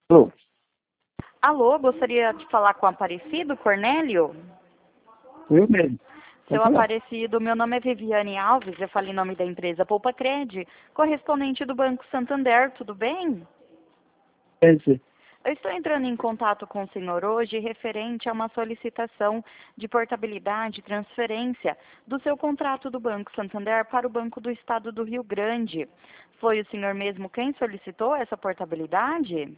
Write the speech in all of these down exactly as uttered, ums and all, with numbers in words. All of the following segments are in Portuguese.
Alô? Alô, gostaria de falar com o Aparecido Cornélio? Eu mesmo. Seu Aparecido, meu nome é Viviane Alves, eu falo em nome da empresa Poupa Cred, correspondente do Banco Santander, tudo bem? É isso. Eu estou entrando em contato com o senhor hoje referente a uma solicitação de portabilidade e transferência do seu contrato do Banco Santander para o Banco do Estado do Rio Grande. Foi o senhor mesmo quem solicitou essa portabilidade?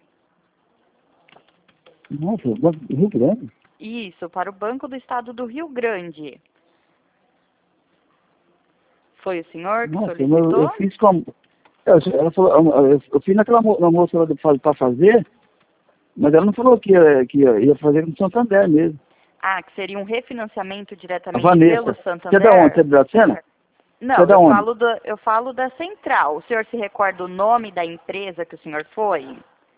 Nossa, o Banco do Rio Grande? Isso, para o Banco do Estado do Rio Grande. Foi o senhor que Nossa, solicitou? eu, eu fiz com... Eu, ela falou, eu, eu fiz naquela mo- na moça para fazer, mas ela não falou que ia, que ia, ia fazer com o Santander mesmo. Ah, que seria um refinanciamento A diretamente Vanessa. pelo Você Santander? é da onde? Você é de Dracena? Você é Não, da eu onde? falo, da, eu falo da central. O senhor se recorda o nome da empresa que o senhor foi?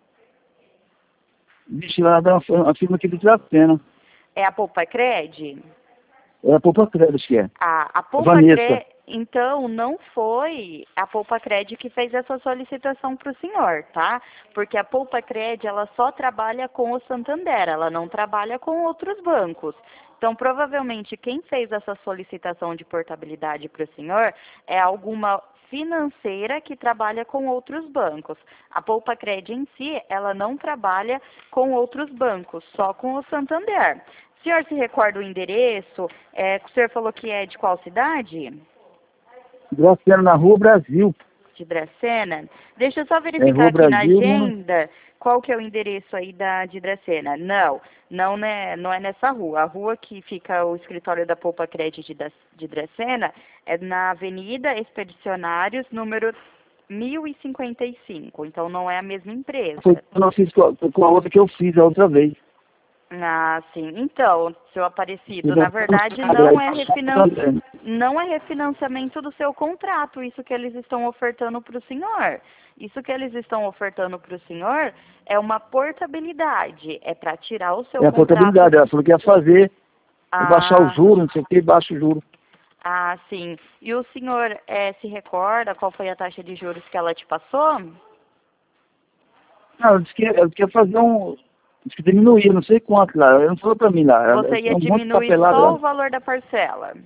Vixe, lá da uma firma aqui de Dracena. É a Poupa Cred? É a Poupa Crédito que é. A, a A Poupa Vanessa. Cred, então, não foi a Poupa Cred que fez essa solicitação para o senhor, tá? Porque a Poupa Cred, ela só trabalha com o Santander, ela não trabalha com outros bancos. Então, provavelmente, quem fez essa solicitação de portabilidade para o senhor é alguma financeira que trabalha com outros bancos. A Poupa Cred em si, ela não trabalha com outros bancos, só com o Santander. O senhor se recorda o endereço? É, o senhor falou que é de qual cidade? Dracena na Rua Brasil. De Dracena? Deixa eu só É verificar Rua aqui na Brasil, não... agenda qual que é o endereço aí da de Dracena. Não, não, né, não é nessa rua. A rua que fica o escritório da Poupa Cred de, Da- de Dracena é na Avenida Expedicionários, número mil e cinquenta e cinco. Então não é a mesma empresa. Foi quando eu fiz com a, com a outra que eu fiz a outra vez. Ah, sim. Então, seu Aparecido, Eu na já- verdade não é, refinan... não é refinanciamento do seu contrato, isso que eles estão ofertando para o senhor. Isso que eles estão ofertando para o senhor é uma portabilidade, é para tirar o seu É a contrato. portabilidade. Ela falou que ia fazer, ia baixar os Ah, juros, não sei o que, baixa o juro. ah, sim. E o senhor eh, se recorda qual foi a taxa de juros que ela te passou? Não, ela disse que, ela disse que ia fazer um... Disse que diminuía, não sei quanto lá. Ela não falou pra mim lá. Ela, Você ia um monte de diminuir papelada só lá. o valor da parcela.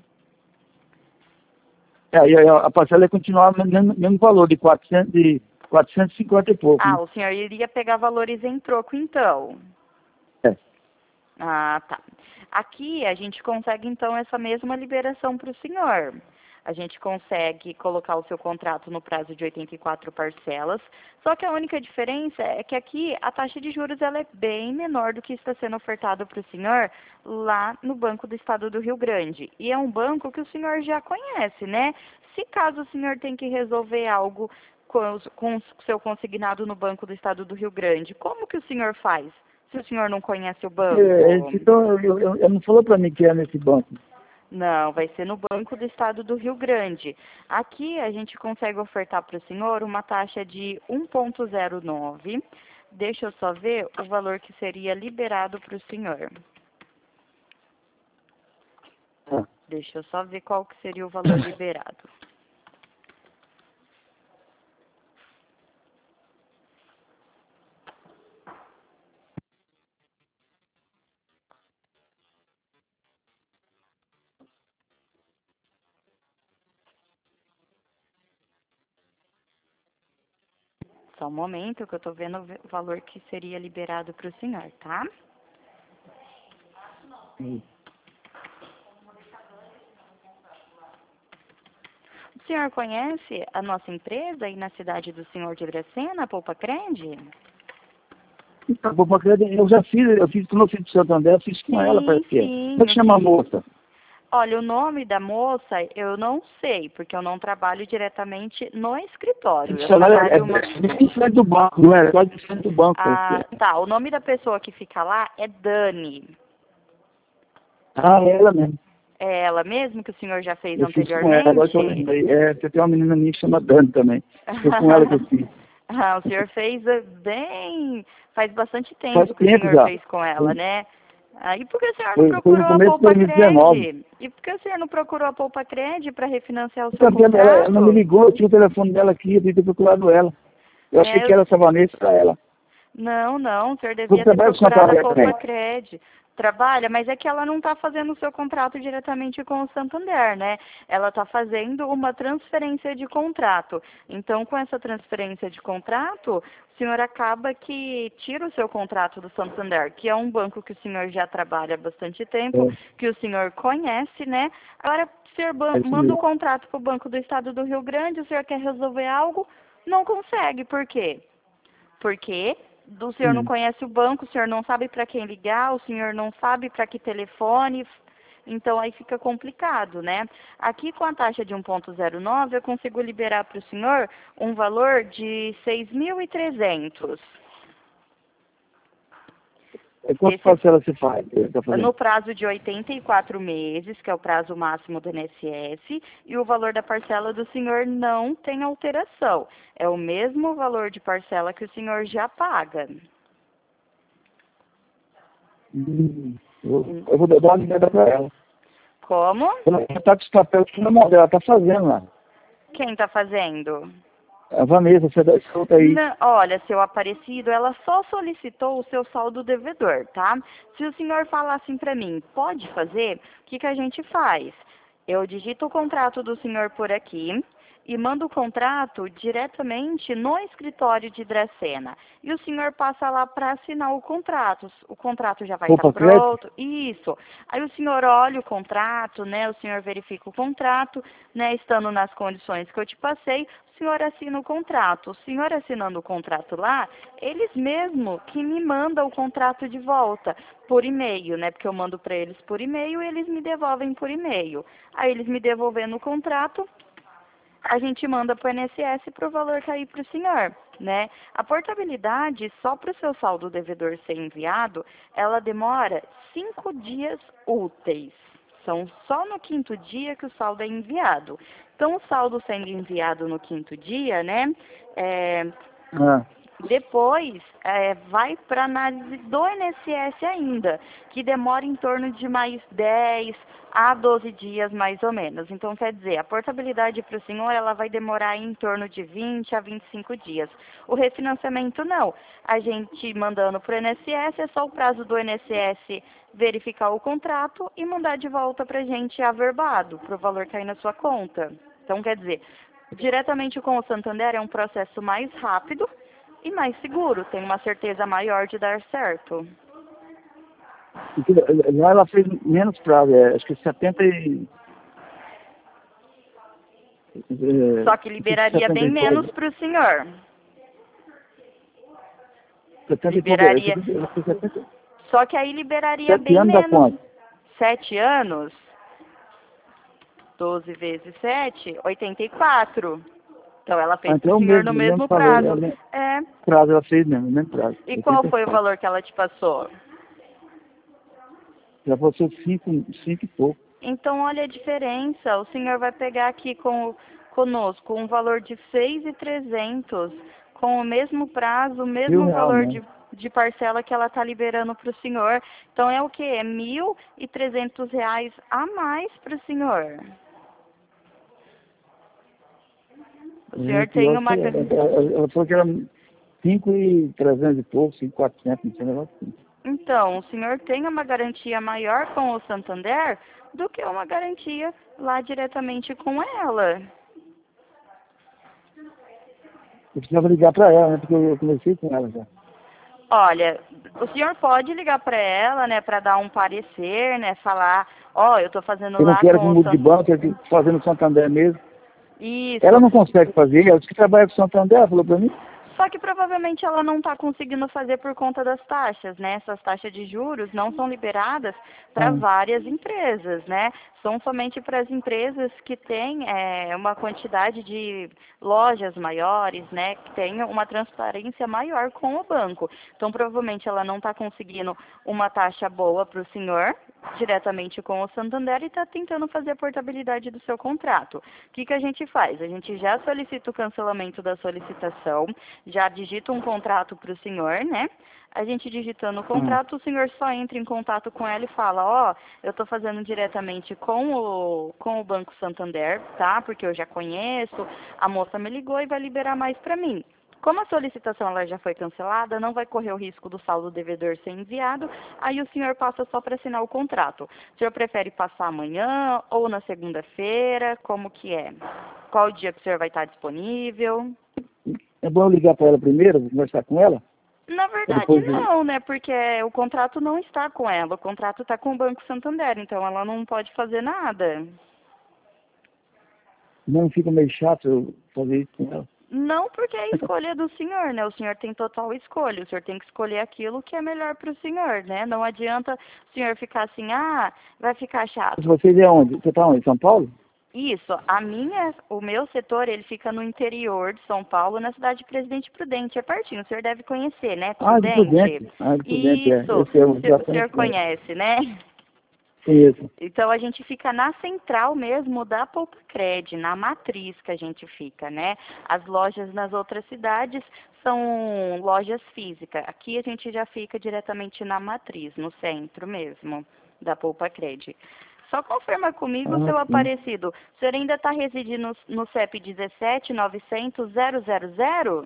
É, e a, a parcela ia continuar no mesmo, mesmo valor, de quatrocentos, de quatrocentos e cinquenta e pouco, Ah, né? o senhor iria pegar valores em troco, então. É. Ah, tá. Aqui a gente consegue então essa mesma liberação para o senhor. A gente consegue colocar o seu contrato no prazo de oitenta e quatro parcelas, só que a única diferença é que aqui a taxa de juros ela é bem menor do que está sendo ofertado para o senhor lá no Banco do Estado do Rio Grande. E é um banco que o senhor já conhece, né? Se caso o senhor tem que resolver algo com, os- com o seu consignado no Banco do Estado do Rio Grande, como que o senhor faz? Se o senhor não conhece o banco? É, então, eu, eu, ela não falou pra mim que é nesse banco. Não, vai ser no Banco do Estado do Rio Grande. Aqui a gente consegue ofertar para o senhor uma taxa de um ponto zero nove. Deixa eu só ver o valor que seria liberado para o senhor. Ah. Deixa eu só ver qual que seria o valor liberado. Só um momento que eu estou vendo o valor que seria liberado para o senhor, tá? Hum. O senhor conhece a nossa empresa aí na cidade do senhor de Dracena, a Poupa Cred? Então, vou pra crédito, eu já fiz, eu fiz quando eu fiz do Santander, eu fiz com ela, Sim, parece que é. sim. Como é que chama a sim. moça? Olha, o nome da moça eu não sei, porque eu não trabalho diretamente no escritório. Eu Ela é, trabalho uma... é de frente do banco, não é? Quase de frente do banco, parece que Ah, é. tá. O nome da pessoa que fica lá é Dani. Ah, é ela mesmo. É ela mesmo que o senhor já fez Eu fiz com ela, agora que eu anteriormente? lembrei. É, tem uma menina minha que chama Dani também. Foi com ela que eu fiz. Ah, o senhor fez eh, bem... Faz bastante tempo Faz que o tempo senhor já. fez com ela, né? Ah, e por que o senhor não Foi, foi no procurou a começo de Poupa dois mil e dezenove. Cred? E por que o senhor não procurou a Poupa Cred para refinanciar o seu Também ela, ela não me contrato? ligou, eu tinha o telefone dela aqui, eu devia ter procurado ela. Eu achei É, que eu era essa Vanessa, era ela. Não, não, o senhor Você devia ter trabalha com procurado a Santander também? Copacred. Trabalha, mas é que ela não está fazendo o seu contrato diretamente com o Santander, né? Ela está fazendo uma transferência de contrato. Então, com essa transferência de contrato, o senhor acaba que tira o seu contrato do Santander, que é um banco que o senhor já trabalha há bastante tempo, É, que o senhor conhece, né? Agora, o senhor ban- é isso manda o mesmo. contrato para o Banco do Estado do Rio Grande, o senhor quer resolver algo, não consegue. Por quê? Porque o senhor não Hum. conhece o banco, o senhor não sabe para quem ligar, o senhor não sabe para que telefone, então aí fica complicado, né? Aqui com a taxa de um ponto zero nove eu consigo liberar para o senhor um valor de seis mil e trezentos. É quantas Esse parcelas você faz? Está no fazendo? prazo de oitenta e quatro meses, que é o prazo máximo do I N S S, e o valor da parcela do senhor não tem alteração. É o mesmo valor de parcela que o senhor já paga. Hum. Eu, eu vou dar uma ligada para ela. Como? Ela está com os papéis tudo na mão dela, está fazendo lá. Quem está fazendo? A Vanessa, você dá solta aí. Não, olha, seu Aparecido, ela só solicitou o seu saldo devedor, tá? Se o senhor falar assim para mim, pode fazer, o que, que a gente faz? Eu digito o contrato do senhor por aqui e mando o contrato diretamente no escritório de Dracena. E o senhor passa lá para assinar o contrato. O contrato já vai estar Roupa crédito? pronto. Isso. Aí o senhor olha o contrato, né? O senhor verifica o contrato, né? Estando nas condições que eu te passei, o senhor assina o contrato. O senhor assinando o contrato lá, eles mesmo que me mandam o contrato de volta por e-mail, né? Porque eu mando para eles por e-mail e eles me devolvem por e-mail. Aí eles me devolvendo o contrato, a gente manda para o I N S S para o valor cair para o senhor, né? A portabilidade, só para o seu saldo devedor ser enviado, ela demora cinco dias úteis. São só no quinto dia que o saldo é enviado. Então, o saldo sendo enviado no quinto dia, né? É, Ah. depois, é, vai para análise do I N S S ainda, que demora em torno de mais dez a doze dias, mais ou menos. Então, quer dizer, a portabilidade para o senhor, ela vai demorar em torno de vinte a vinte e cinco dias. O refinanciamento, não. A gente mandando para o I N S S, é só o prazo do I N S S verificar o contrato e mandar de volta para a gente averbado, para o valor cair na sua conta. Então, quer dizer, diretamente com o Santander é um processo mais rápido e mais seguro, tem uma certeza maior de dar certo. Porque lá ela fez menos prazo, é, acho que setenta e... É, Só que liberaria setenta bem e pouco. menos para o senhor. setenta e pouco, é, Liberaria. ela fez setenta, Só que aí liberaria sete bem anos da menos. conta. Sete anos, doze vezes sete, oitenta e quatro. Então ela Ah, fez para então o é o senhor mesmo, no o mesmo mesmo valor, é o prazo. mesmo É. prazo, ela fez mesmo, o mesmo prazo. E qual foi o oitenta e quatro. valor que ela te passou? Já passou cinco, cinco e pouco. Então, olha a diferença. O senhor vai pegar aqui com, conosco um valor de seis mil e trezentos, com o mesmo prazo, o Mil mesmo real valor mesmo. de, de parcela que ela está liberando para o senhor. Então, é o quê? É mil e trezentos reais a mais para o senhor. O É, senhor tem pior que uma... ela, ela, ela falou que era cinco e trezentos e pouco, cinco e quatrocentos, não sei um negócio assim. Então, o senhor tem uma garantia maior com o Santander do que uma garantia lá diretamente com ela. Eu precisava ligar para ela, né, porque eu, eu conversei com ela já. Olha, o senhor pode ligar para ela, né, para dar um parecer, né, falar, ó, oh, eu estou fazendo Eu não lá quero que com o mude de Santander. banco, eu quero que fazer no Santander mesmo. Ela Isso. não consegue fazer, ela disse que trabalha com o Santander, ela falou para mim. Só que provavelmente ela não está conseguindo fazer por conta das taxas, né? Essas taxas de juros não são liberadas para Ah, várias empresas, né? São somente para as empresas que têm é, uma quantidade de lojas maiores, né? Que tenham uma transparência maior com o banco. Então, provavelmente ela não está conseguindo uma taxa boa para o senhor, diretamente com o Santander, e está tentando fazer a portabilidade do seu contrato. O que, que a gente faz? A gente já solicita o cancelamento da solicitação, já digita um contrato para o senhor, né? A gente digitando o ah. contrato, o senhor só entra em contato com ela e fala, ó, oh, eu estou fazendo diretamente com o, com o Banco Santander, tá? Porque eu já conheço, a moça me ligou e vai liberar mais para mim. Como a solicitação ela já foi cancelada, não vai correr o risco do saldo devedor ser enviado, aí o senhor passa só para assinar o contrato. O senhor prefere passar amanhã ou na segunda-feira? Como que é? Qual o dia que o senhor vai estar disponível? É bom eu ligar para ela primeiro, conversar com ela? Na verdade, Depois eu... não, né? Porque o contrato não está com ela. O contrato está com o Banco Santander, então ela não pode fazer nada. Não fica meio chato eu fazer isso com ela? Não, porque é a escolha do senhor, né? O senhor tem total escolha. O senhor tem que escolher aquilo que é melhor para o senhor, né? Não adianta o senhor ficar assim, ah, vai ficar chato. Vocês é onde? Você está onde? Em São Paulo? Isso, a minha, o meu setor, ele fica no interior de São Paulo, na cidade de Presidente Prudente, é pertinho, o senhor deve conhecer, né, Ah, de Prudente? Prudente. Ah, de Prudente, é. Isso, Eu sei, eu o já senhor, o senhor conhece, né? Isso. Então, a gente fica na central mesmo da Poupa-Cred, na matriz que a gente fica, né? As lojas nas outras cidades são lojas físicas. Aqui a gente já fica diretamente na matriz, no centro mesmo da Poupa-Cred. Só confirma comigo, Ah, seu sim. Aparecido. O senhor ainda está residindo no, no C E P dezessete novecentos zero zero zero?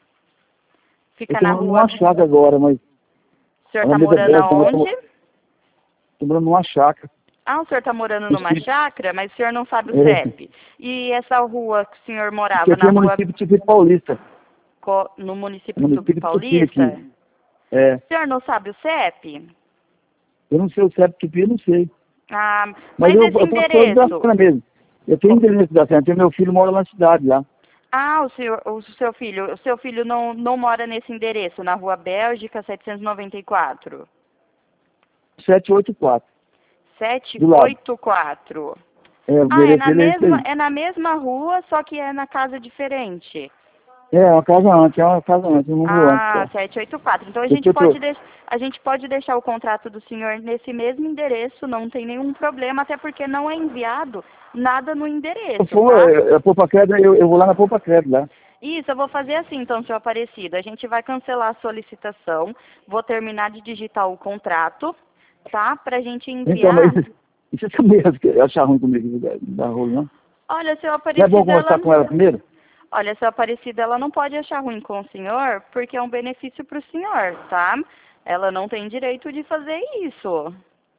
Fica Eu na estou rua... numa chácara agora, mas... O senhor a está mesa morando aberta, eu aonde? Estou morando numa chácara. Ah, o senhor está morando numa Município. chácara, mas o senhor não sabe o É. C E P. E essa rua que o senhor Isso morava, aqui na é rua... município de Tupi Paulista. Co- no município de Tupi Município de Tupi Paulista? aqui. É. O senhor não sabe o C E P? Eu não sei o C E P Tupi, eu não sei. Ah, Mas mas eu, esse eu posso fazer da endereço... cena mesmo. Eu tenho endereço da cena, meu filho mora na cidade lá. Ah, o, senhor, o seu filho, o seu filho não, não mora nesse endereço, na Rua Bélgica, setecentos e noventa e quatro. setecentos e oitenta e quatro. setecentos Do e lado. oitenta e quatro. É, o Ah, é endereço na dele é esse mesma, aí. é na mesma rua, só que é na casa diferente. É, uma casa antes, é uma casa antes, um número antes Ah, só. setecentos e oitenta e quatro. Então a Eu gente tô, pode tô, deix... a gente pode deixar o contrato do senhor nesse mesmo endereço, não tem nenhum problema, até porque não é enviado nada no eu endereço, for, tá? é, a Poupa Credo, eu, eu vou lá na Poupa Credo lá. Isso, eu vou fazer assim, então, seu Aparecido. A gente vai cancelar a solicitação, vou terminar de digitar o contrato, tá? Pra gente Então, mas enviar. isso, isso é mesmo que achar ruim comigo, não dá rolo, não? Olha, seu Não é bom Aparecido, ela... conversar com ela primeiro? Olha, seu Aparecido, ela não pode achar ruim com o senhor, porque é um benefício pro senhor, tá? Ela não tem direito de fazer isso.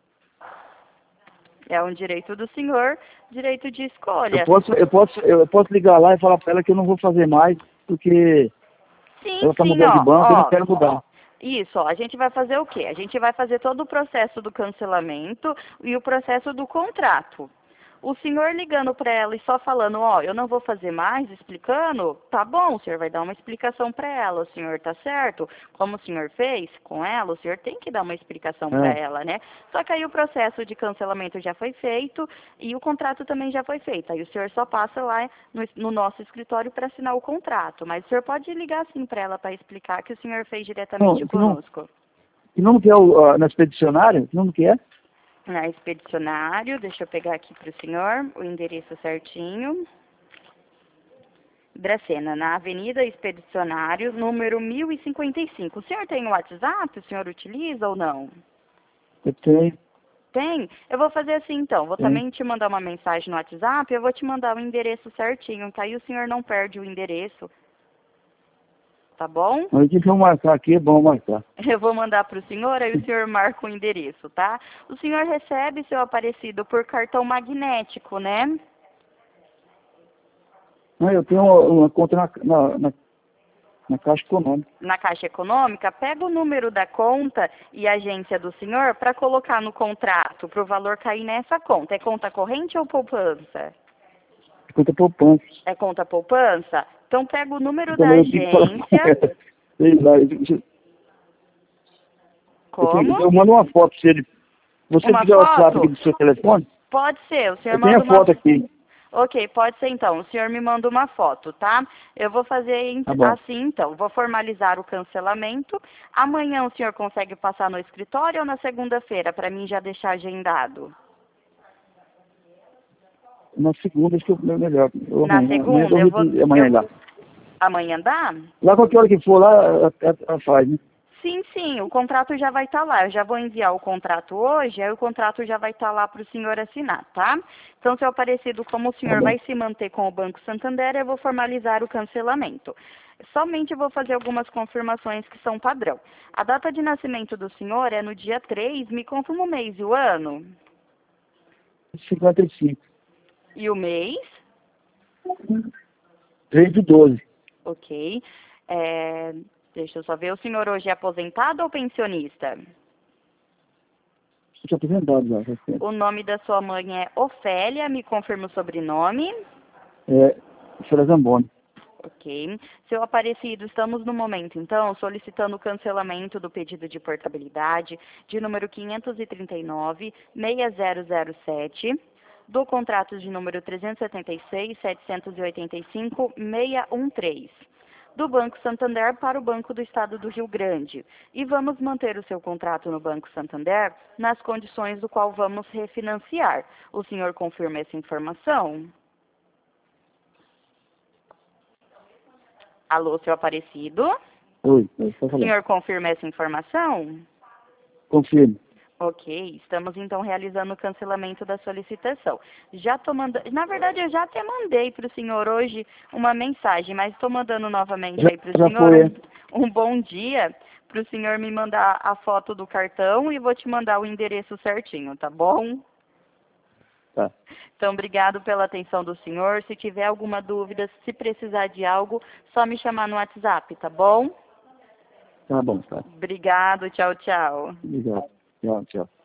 É um direito do senhor, direito de Eu escolha. posso, eu posso, eu posso ligar lá e falar para ela que eu não vou fazer mais, porque Sim, ela está sim, mudando de ó, banco e eu não ó. quero mudar. Isso, ó, a gente vai fazer o quê? A gente vai fazer todo o processo do cancelamento e o processo do contrato. O senhor ligando para ela e só falando, ó, eu não vou fazer mais, explicando, tá bom, o senhor vai dar uma explicação para ela, o senhor tá certo? Como o senhor fez com ela, o senhor tem que dar uma explicação para É. ela, né? Só que aí o processo de cancelamento já foi feito e o contrato também já foi feito. Aí o senhor só passa lá no, no nosso escritório para assinar o contrato. Mas o senhor pode ligar sim para ela para explicar que o senhor fez diretamente Não, que não, conosco. que não quer o, ah, na expedicionária? Que não quer? Na expedicionário, deixa eu pegar aqui para o senhor o endereço certinho. Dracena, na Avenida Expedicionário, número mil e cinquenta e cinco. O senhor tem o WhatsApp? O senhor utiliza ou não? Eu tenho. Tem? Eu vou fazer assim então, vou Tem. também te mandar uma mensagem no WhatsApp, eu vou te mandar o endereço certinho, que aí o senhor não perde o endereço. Tá bom? Mas o que eu marcar aqui é bom marcar. Eu vou mandar para o senhor, aí o senhor marca o endereço, tá? O senhor recebe, seu Aparecido, por cartão magnético, né? Não, eu tenho uma, uma conta na, na, na, na Caixa Econômica. Na Caixa Econômica, pega o número da conta e agência do senhor para colocar no contrato, para o valor cair nessa conta. É conta corrente ou poupança? Conta poupança. É conta poupança? Então pega o número Então, da eu tenho que falar com agência. ela. Sei lá, eu, eu, eu, tenho- Como? eu mando uma foto se ele. Você Uma tiver o WhatsApp foto? aqui do seu telefone? Pode ser, o senhor Eu tenho manda a uma... foto aqui. Ok, pode ser então. O senhor me manda uma foto, tá? Eu vou fazer em- Tá bom. assim então. Vou formalizar o cancelamento. Amanhã o senhor consegue passar no escritório ou na segunda-feira, para mim já deixar agendado? Na segunda, acho que é melhor. Ou Na amanhã. Amanhã segunda, eu eu vou... vou amanhã Eu, lá. amanhã dá? Lá qualquer hora que for lá, ela, ela faz, né? Sim, sim, o contrato já vai estar lá. Eu já vou enviar o contrato hoje, aí o contrato já vai estar lá para o senhor assinar, tá? Então, seu Aparecido, como o Tá senhor bom. vai se manter com o Banco Santander, eu vou formalizar o cancelamento. Somente eu vou fazer algumas confirmações que são padrão. A data de nascimento do senhor é no dia três, me confirma o mês e o ano? cinquenta e cinco. E o mês? três de doze. Ok. É, deixa eu só ver, o senhor hoje é aposentado ou pensionista? Estou te apresentado já. já sei. O nome da sua mãe é Ofélia, me confirma o sobrenome? É, Feira Zamboni. Ok. Seu Aparecido, estamos no momento, então, solicitando o cancelamento do pedido de portabilidade de número quinhentos e trinta e nove, seis zero zero sete, do contrato de número trezentos e setenta e seis, setecentos e oitenta e cinco, seiscentos e treze, do Banco Santander para o Banco do Estado do Rio Grande. E vamos manter o seu contrato no Banco Santander nas condições do qual vamos refinanciar. O senhor confirma essa informação? Alô, seu Aparecido? Oi, oi, pode O falar. senhor confirma essa informação? Confirme. Ok, estamos então realizando o cancelamento da solicitação. Já estou mandando, na verdade eu já até mandei para o senhor hoje uma mensagem, mas estou mandando novamente Já, aí para o já senhor foi, é? um, um bom dia, para o senhor me mandar a foto do cartão e vou te mandar o endereço certinho, tá bom? Tá. Então, obrigado pela atenção do senhor. Se tiver alguma dúvida, se precisar de algo, só me chamar no WhatsApp, tá bom? Tá bom, tá. Obrigado, tchau, tchau. Obrigado. Tchau, tchau.